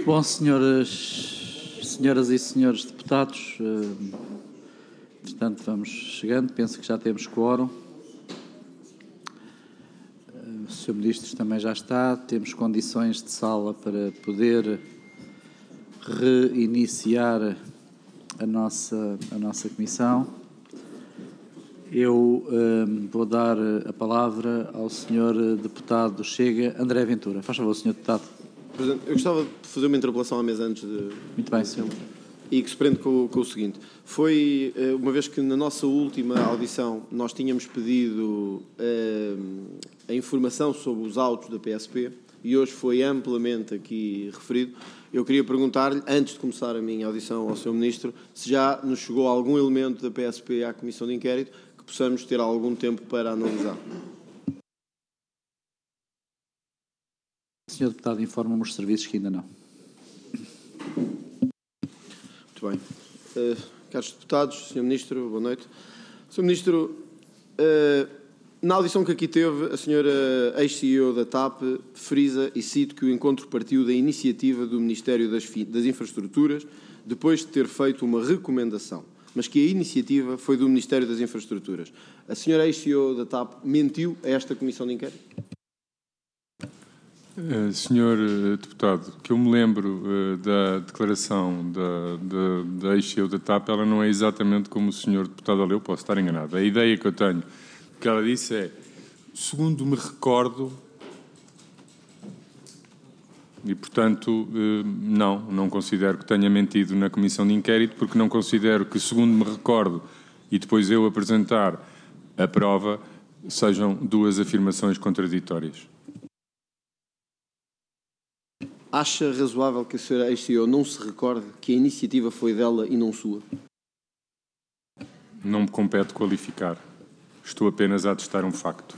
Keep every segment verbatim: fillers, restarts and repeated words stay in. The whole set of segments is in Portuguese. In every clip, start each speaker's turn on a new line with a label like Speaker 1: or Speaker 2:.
Speaker 1: Bom, senhoras, senhoras e senhores deputados, eh, portanto, vamos chegando. Penso que já temos quórum. O senhor Ministro também já está. Temos condições de sala para poder reiniciar a nossa, a nossa comissão. Eu eh, vou dar a palavra ao senhor deputado do Chega, André Ventura. Faz favor, senhor deputado.
Speaker 2: Presidente, eu gostava de fazer uma interpelação à mesa antes de...
Speaker 1: Muito bem, senhor.
Speaker 2: E que se prende com, com o seguinte. Foi, uma vez que na nossa última audição nós tínhamos pedido uh, a informação sobre os autos da P S P e hoje foi amplamente aqui referido, eu queria perguntar-lhe, antes de começar a minha audição ao senhor Ministro, se já nos chegou algum elemento da P S P à Comissão de Inquérito que possamos ter algum tempo para analisar.
Speaker 1: senhor Deputado, informa-me os serviços que ainda não.
Speaker 2: Muito bem. Uh, caros deputados, senhor Ministro, boa noite. senhor Ministro, uh, na audição que aqui teve, a senhora ex-C E O da T A P frisa, e cito, que o encontro partiu da iniciativa do Ministério das, das Infraestruturas, depois de ter feito uma recomendação, mas que a iniciativa foi do Ministério das Infraestruturas. A senhora ex-C E O da T A P mentiu a esta Comissão de Inquérito?
Speaker 3: Uh, senhor uh, Deputado, que eu me lembro uh, da declaração da, da, da ex-C E O da T A P, ela não é exatamente como o senhor Deputado leu, posso estar enganado. A ideia que eu tenho, o que ela disse é, segundo me recordo, e portanto, uh, não, não considero que tenha mentido na Comissão de Inquérito, porque não considero que, segundo me recordo, e depois eu apresentar a prova, sejam duas afirmações contraditórias.
Speaker 2: Acha razoável que a senhora ex-C E O não se recorde que a iniciativa foi dela e não sua?
Speaker 3: Não me compete qualificar. Estou apenas a atestar um facto.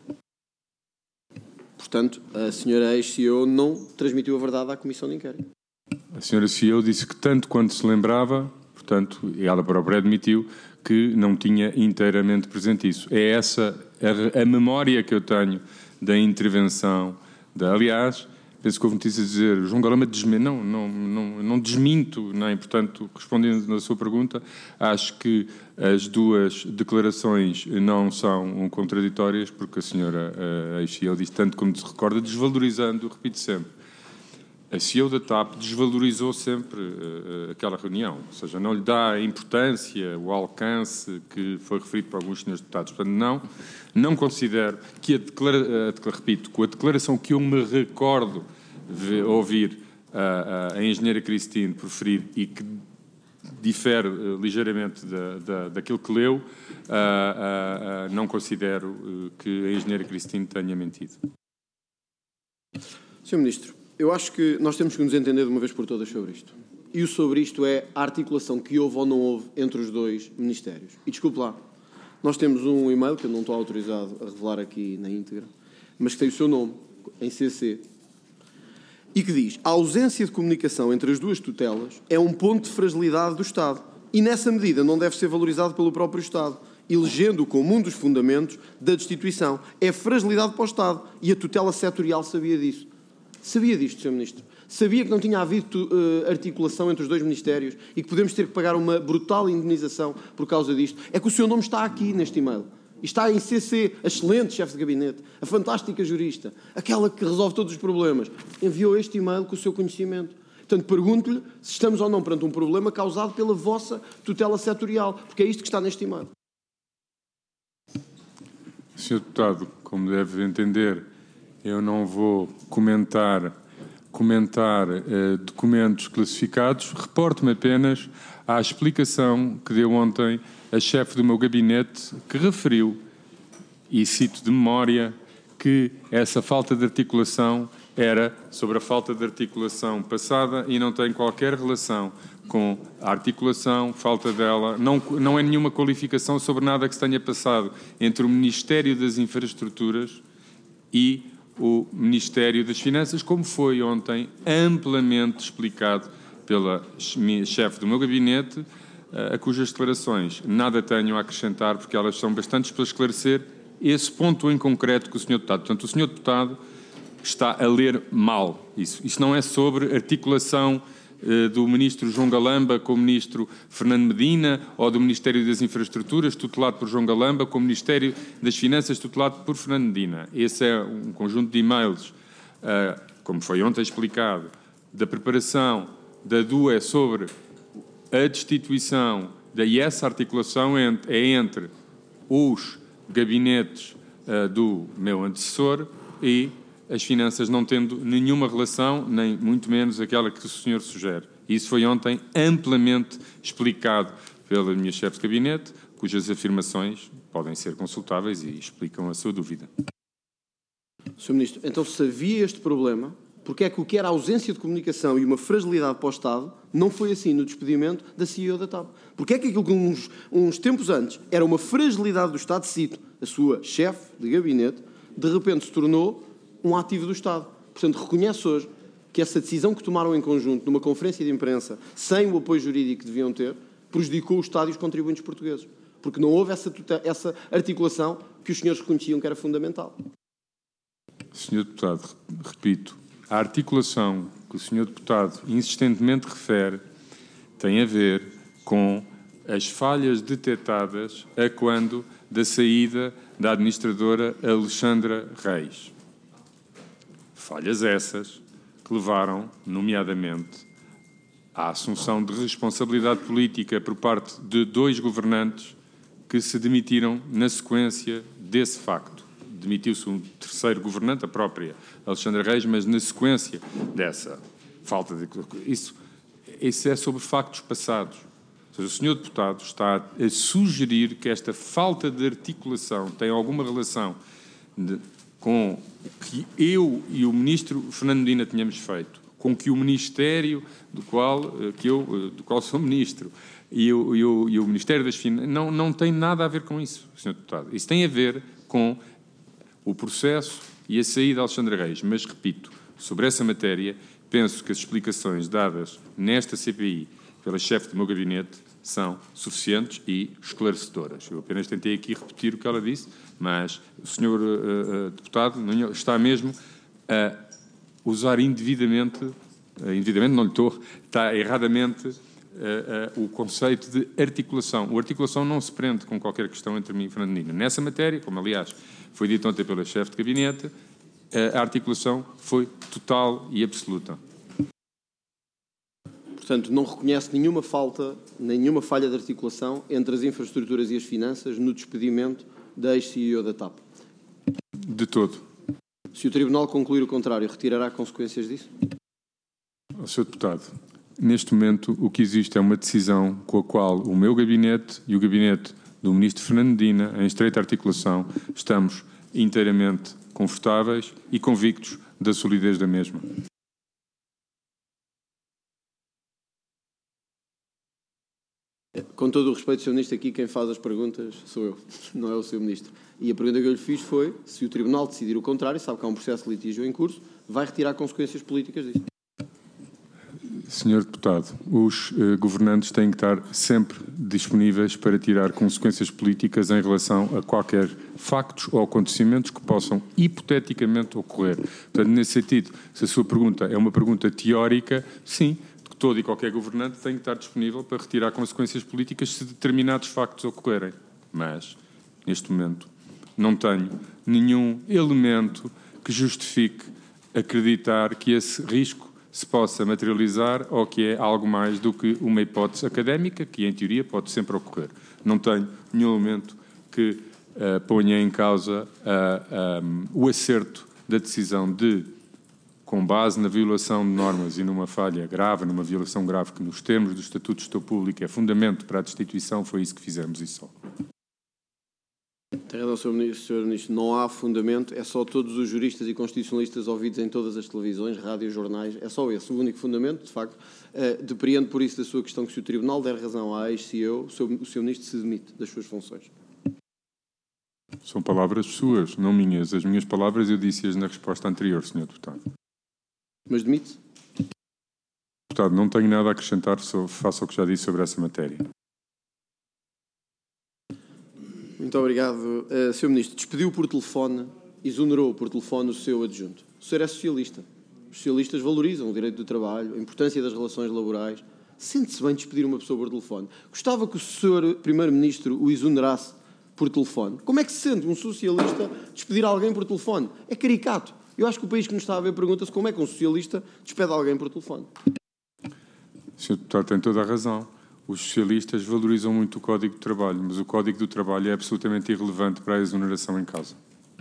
Speaker 2: Portanto, a senhora ex-C E O não transmitiu a verdade à Comissão de Inquérito.
Speaker 3: A senhora C E O disse que tanto quanto se lembrava, portanto, e ela própria admitiu, que não tinha inteiramente presente isso. É essa a, a memória que eu tenho da intervenção da, aliás, penso que houve notícias a dizer, João Galamba desmente, não, não, não, não desminto, nem, portanto, respondendo na sua pergunta, acho que as duas declarações não são contraditórias, porque a senhora ex-C E O disse tanto como se recorda, desvalorizando, repito sempre, a C E O da T A P desvalorizou sempre uh, aquela reunião, ou seja, não lhe dá a importância, o alcance que foi referido por alguns senhores deputados. Portanto, não, não considero que a, declara, uh, repito, com a declaração que eu me recordo de ouvir uh, uh, a engenheira Cristine proferir e que difere uh, ligeiramente da, da, daquilo que leu, uh, uh, uh, não considero uh, que a engenheira Cristine tenha mentido.
Speaker 2: senhor Ministro, eu acho que nós temos que nos entender de uma vez por todas sobre isto. E o sobre isto é a articulação que houve ou não houve entre os dois ministérios. E desculpe lá, nós temos um e-mail que eu não estou autorizado a revelar aqui na íntegra, mas que tem o seu nome, em C C, e que diz: a ausência de comunicação entre as duas tutelas é um ponto de fragilidade do Estado e, nessa medida, não deve ser valorizado pelo próprio Estado, elegendo-o como um dos fundamentos da destituição. É fragilidade para o Estado e a tutela setorial sabia disso. Sabia disto, senhor Ministro? Sabia que não tinha havido uh, articulação entre os dois ministérios e que podemos ter que pagar uma brutal indemnização por causa disto? É que o seu nome está aqui neste e-mail. E está em C C, a excelente chefe de gabinete, a fantástica jurista, aquela que resolve todos os problemas. Enviou este e-mail com o seu conhecimento. Portanto, pergunto-lhe se estamos ou não perante um problema causado pela vossa tutela setorial, porque é isto que está neste e-mail.
Speaker 3: senhor Deputado, como deve entender, eu não vou comentar, comentar eh, documentos classificados. Reporto-me apenas à explicação que deu ontem a chefe do meu gabinete, que referiu, e cito de memória, que essa falta de articulação era sobre a falta de articulação passada e não tem qualquer relação com a articulação, falta dela, não, não é nenhuma qualificação sobre nada que se tenha passado entre o Ministério das Infraestruturas e o Ministério das Finanças, como foi ontem amplamente explicado pela chefe do meu gabinete, a cujas declarações nada tenho a acrescentar, porque elas são bastantes para esclarecer esse ponto em concreto que o senhor Deputado. Portanto, o senhor Deputado está a ler mal isso. Isso não é sobre articulação do ministro João Galamba com o ministro Fernando Medina ou do Ministério das Infraestruturas, tutelado por João Galamba, com o Ministério das Finanças, tutelado por Fernando Medina. Esse é um conjunto de e-mails, como foi ontem explicado, da preparação da D U E sobre a destituição, daí essa articulação é entre os gabinetes do meu antecessor e as finanças não tendo nenhuma relação, nem muito menos aquela que o senhor sugere. Isso foi ontem amplamente explicado pela minha chefe de gabinete, cujas afirmações podem ser consultáveis e explicam a sua dúvida.
Speaker 2: senhor Ministro, então se havia este problema, porque é que o que era ausência de comunicação e uma fragilidade para o Estado não foi assim no despedimento da C E O da TAP? Porque é que aquilo que uns, uns tempos antes era uma fragilidade do Estado, cito a sua chefe de gabinete, de repente se tornou um ativo do Estado. Portanto, reconhece hoje que essa decisão que tomaram em conjunto numa conferência de imprensa, sem o apoio jurídico que deviam ter, prejudicou o Estado e os contribuintes portugueses. Porque não houve essa, essa articulação que os senhores reconheciam que era fundamental.
Speaker 3: senhor Deputado, repito, a articulação que o senhor Deputado insistentemente refere tem a ver com as falhas detectadas a quando da saída da administradora Alexandra Reis. Falhas essas que levaram, nomeadamente, à assunção de responsabilidade política por parte de dois governantes que se demitiram na sequência desse facto. Demitiu-se um terceiro governante, a própria Alexandra Reis, mas na sequência dessa falta de... Isso, isso é sobre factos passados. Ou seja, o senhor Deputado está a sugerir que esta falta de articulação tem alguma relação de, com o que eu e o ministro Fernando Medina tínhamos feito, com que o Ministério do qual, que eu, do qual sou ministro e o, e o, e o Ministério das Finanças, não, não tem nada a ver com isso, senhor Deputado. Isso tem a ver com o processo e a saída de Alexandra Reis. Mas, repito, sobre essa matéria, penso que as explicações dadas nesta C P I pela chefe do meu gabinete são suficientes e esclarecedoras. Eu apenas tentei aqui repetir o que ela disse, mas o senhor uh, uh, deputado está mesmo a usar indevidamente, uh, indevidamente não lhe estou, está erradamente uh, uh, o conceito de articulação. O articulação não se prende com qualquer questão entre mim e Fernando Medina. Nessa matéria, como aliás foi dito ontem pela chefe de gabinete, uh, a articulação foi total e absoluta.
Speaker 2: Portanto, não reconhece nenhuma falta, nenhuma falha de articulação entre as infraestruturas e as finanças no despedimento da ex-C E O da TAP?
Speaker 3: De todo.
Speaker 2: Se o Tribunal concluir o contrário, retirará consequências disso?
Speaker 3: senhor Deputado, neste momento o que existe é uma decisão com a qual o meu gabinete e o gabinete do Ministro Fernando Medina, em estreita articulação, estamos inteiramente confortáveis e convictos da solidez da mesma.
Speaker 2: Com todo o respeito, senhor Ministro, aqui quem faz as perguntas sou eu, não é o senhor Ministro. E a pergunta que eu lhe fiz foi, se o Tribunal decidir o contrário, sabe que há um processo de litígio em curso, vai retirar consequências políticas disso?
Speaker 3: senhor Deputado, os eh, governantes têm que estar sempre disponíveis para tirar consequências políticas em relação a qualquer factos ou acontecimentos que possam hipoteticamente ocorrer. Portanto, nesse sentido, se a sua pergunta é uma pergunta teórica, sim, todo e qualquer governante tem que estar disponível para retirar consequências políticas se determinados factos ocorrerem. Mas, neste momento, não tenho nenhum elemento que justifique acreditar que esse risco se possa materializar ou que é algo mais do que uma hipótese académica, que em teoria pode sempre ocorrer. Não tenho nenhum elemento que uh, ponha em causa uh, um, o acerto da decisão de, com base na violação de normas e numa falha grave, numa violação grave que nos termos do Estatuto de Gestor Público é fundamento para a destituição, foi isso que fizemos e só.
Speaker 2: Tem razão, senhor Ministro, senhor Ministro, não há fundamento, é só todos os juristas e constitucionalistas ouvidos em todas as televisões, rádios, jornais, é só esse o único fundamento, de facto. Uh, depreendo por isso da sua questão que se o Tribunal der razão à ex-C E O, o senhor, o senhor Ministro se demite das suas funções.
Speaker 3: São palavras suas, não minhas. As minhas palavras eu disse-as na resposta anterior, senhor Deputado.
Speaker 2: Mas demite-se?
Speaker 3: Deputado, não tenho nada a acrescentar, faço o que já disse sobre essa matéria.
Speaker 2: Muito obrigado. Uh, senhor Ministro, despediu por telefone, exonerou por telefone o seu adjunto. O senhor é socialista. Os socialistas valorizam o direito do trabalho, a importância das relações laborais. Sente-se bem despedir uma pessoa por telefone? Gostava que o senhor Primeiro-Ministro o exonerasse por telefone? Como é que se sente um socialista despedir alguém por telefone? É caricato. Eu acho que o país que nos está a ver pergunta-se como é que um socialista despede alguém por telefone.
Speaker 3: O senhor Deputado tem toda a razão. Os socialistas valorizam muito o Código de Trabalho, mas o Código do Trabalho é absolutamente irrelevante para a exoneração em causa.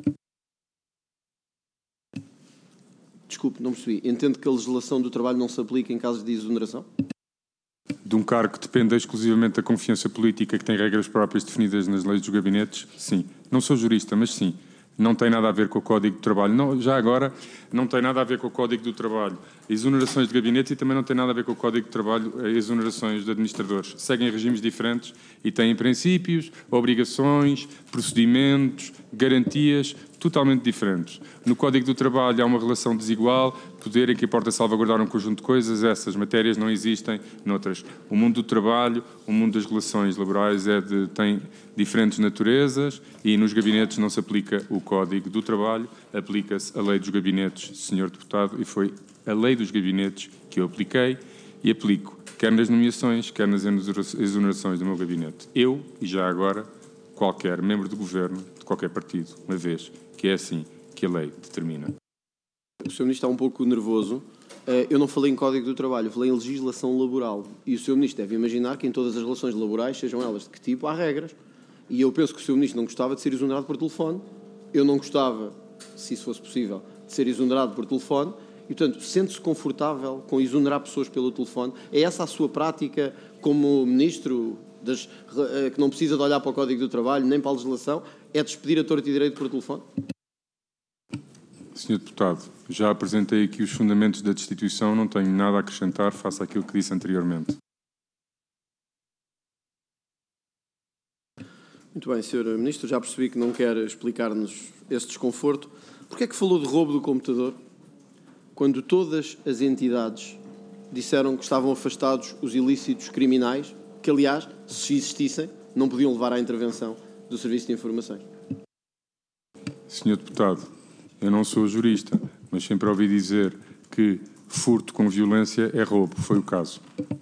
Speaker 2: Desculpe, não percebi. Entende que a legislação do trabalho não se aplica em casos de exoneração?
Speaker 3: De um cargo que depende exclusivamente da confiança política, que tem regras próprias definidas nas leis dos gabinetes, sim. Não sou jurista, mas sim. Não tem nada a ver com o Código de Trabalho. Não, já agora, não tem nada a ver com o Código do Trabalho. Exonerações de gabinetes e também não tem nada a ver com o Código de Trabalho, exonerações de administradores. Seguem regimes diferentes e têm princípios, obrigações, procedimentos, garantias totalmente diferentes. No Código do Trabalho há uma relação desigual, poder em que importa salvaguardar um conjunto de coisas, essas matérias não existem noutras. O mundo do trabalho, o mundo das relações laborais é de, tem diferentes naturezas e nos gabinetes não se aplica o Código do Trabalho, aplica-se a lei dos gabinetes, senhor Deputado, e foi a lei dos gabinetes que eu apliquei e aplico, quer nas nomeações, quer nas exonerações do meu gabinete. Eu, e já agora, qualquer membro do governo, de qualquer partido, uma vez que é assim que a lei determina.
Speaker 2: O senhor Ministro está um pouco nervoso. Eu não falei em Código do Trabalho, eu falei em legislação laboral. E o senhor Ministro deve imaginar que em todas as relações laborais, sejam elas de que tipo, há regras. E eu penso que o senhor Ministro não gostava de ser exonerado por telefone. Eu não gostava, se isso fosse possível, de ser exonerado por telefone. E, portanto, sente-se confortável com exonerar pessoas pelo telefone? É essa a sua prática como Ministro das, que não precisa de olhar para o Código do Trabalho, nem para a legislação? É despedir a torto e direito por telefone?
Speaker 3: senhor Deputado, já apresentei aqui os fundamentos da destituição, não tenho nada a acrescentar face àquilo que disse anteriormente.
Speaker 2: Muito bem, senhor Ministro, já percebi que não quer explicar-nos esse desconforto. Porquê é que falou de roubo do computador quando todas as entidades disseram que estavam afastados os ilícitos criminais, que, aliás, se existissem, não podiam levar à intervenção do Serviço de Informações?
Speaker 3: senhor Deputado, eu não sou jurista, mas sempre ouvi dizer que furto com violência é roubo. Foi o caso.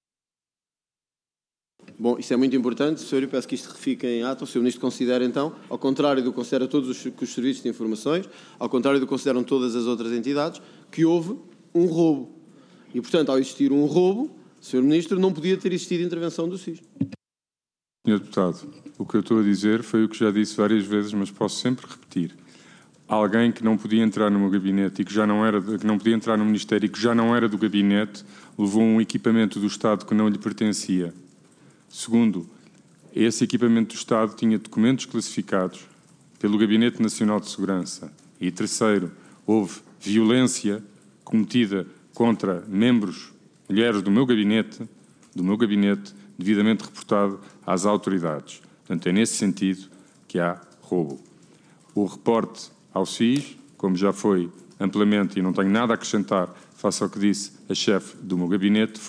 Speaker 2: Bom, isso é muito importante, senhor, eu peço que isto fique em ato. O senhor Ministro considera, então, ao contrário do que considera todos os, os serviços de informações, ao contrário do que consideram todas as outras entidades, que houve um roubo. E, portanto, ao existir um roubo, senhor Ministro, não podia ter existido intervenção do S I S.
Speaker 3: senhor Deputado, o que eu estou a dizer foi o que já disse várias vezes, mas posso sempre repetir. Alguém que não podia entrar no meu gabinete e que já não era, que não podia entrar no Ministério e que já não era do gabinete, levou um equipamento do Estado que não lhe pertencia. Segundo, esse equipamento do Estado tinha documentos classificados pelo Gabinete Nacional de Segurança. E terceiro, houve violência cometida contra membros, mulheres do meu gabinete, do meu gabinete, devidamente reportado às autoridades. Portanto, é nesse sentido que há roubo. O reporte ao S I S, como já foi amplamente, e não tenho nada a acrescentar face ao que disse a chefe do meu gabinete,